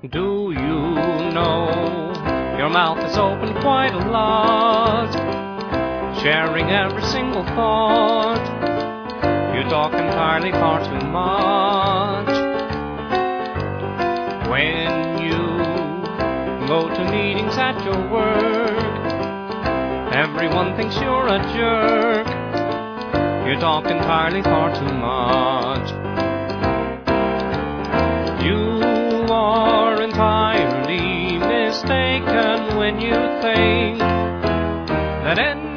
Do you know your mouth is open quite a lot, sharing every single thought? You talk entirely far too much. When you go to meetings at your work, everyone thinks you're a jerk. You talk entirely far too much. You are entirely mistaken when you think that